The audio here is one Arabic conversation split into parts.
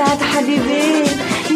أسعد حبيبي.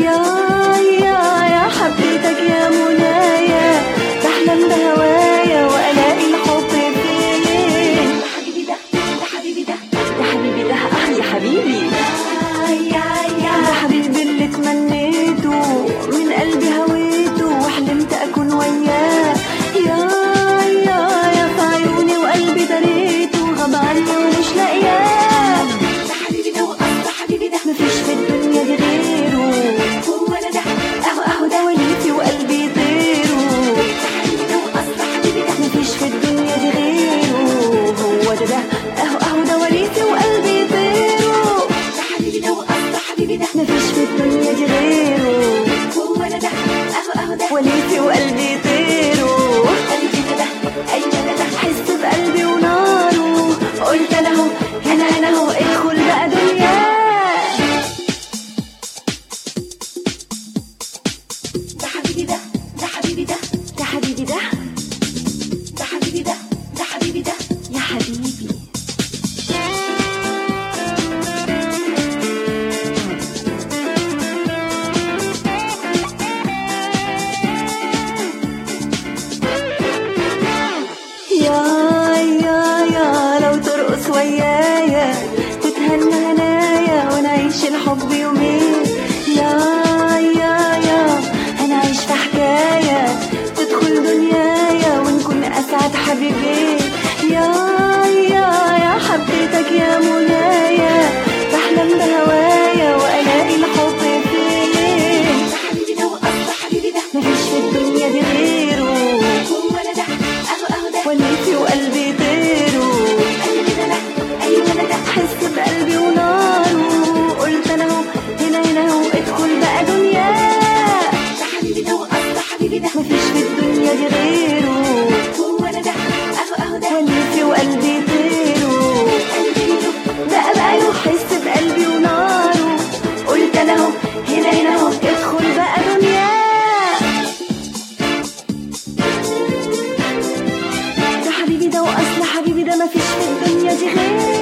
يا حبيتك يا منايا، بحلم بهوايا وألاقي الحب فين. يا حبيبي ده يا حبيبي ده يا حبيبي يا حبيبي اللي تمنيته من قلبي هويته وحلمت أكون وياه. يا في عيوني وقلبي دريته غاب عني ومش لاقياه. ده حبيبي ده وأصل حبيبي ده مفيش في الدنيا دي غيره. هو أنا ده أهو ده وليتي وقلبي يطيره. ده حبيبي ده وأصل حبيبي ده مفيش في الدنيا دي غيره. هو ده أهو ده وليتي وقلبي يطيره. ده حبيبي ده وأصل حبيبي ده مفيش في الدنيا دي غيره. هو أنا ده أهو ده وليتي وقلبي يطيره. قلبي ده أيوة ده حس بقلبي وناره. قلت أنا أهو هنا أهو ادخل بقى دنيا. ده حبيبي ده حبيبي ده حبيبي ده حبيبي ده حبيبي ده يا حبيبي. يا لو ترقص ويايا تتهنى هنايا ونعيش الحب يومين. يا هنعيش في حكاية تدخل دنيايا ونكون أسعد حبيبين. يا حبيتك يا منايا، بحلم بهوايا وألاقي الحب فين. ده حبيبي ده وأصل حبيبي ده مفيش في الدنيا دي غيره. هو أنا ده أهو ده وليتي وقلبي يطيره. قلبي ده أيوة ده حس بقلبي وناره. قلت أنا أهو هنا أهو ادخل بقى دنيا. ده حبيبي ده وأصل حبيبي ده مفيش في الدنيا دي غيره. هو أنا ده أهو ده وليتي وقلبي يطيره. قلبي بقى يحس بقلبي وناره. قلت أنا أهو هنا أهو ادخل بقى دنيا. ده حبيبي ده وأصل حبيبي ده مفيش في الدنيا دي غيره.